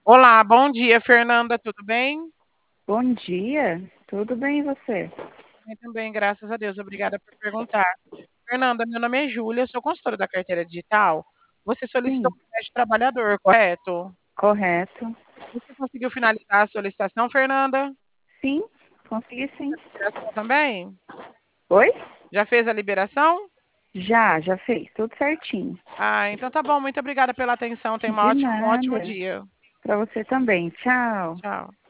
Olá, bom dia, Fernanda, tudo bem? Bom dia, tudo bem e você? Bem também, graças a Deus, obrigada por perguntar. Fernanda, meu nome é Júlia, sou consultora da carteira digital. Você solicitou Sim, um crédito trabalhador, correto? correto. Você conseguiu finalizar a solicitação, Fernanda? Sim, consegui sim. Liberação também? Oi? Já fez a liberação? Já fez, tudo certinho. Ah, então tá bom, muito obrigada pela atenção, tenha De um ótimo nada. dia. Para você também. Tchau. Tchau.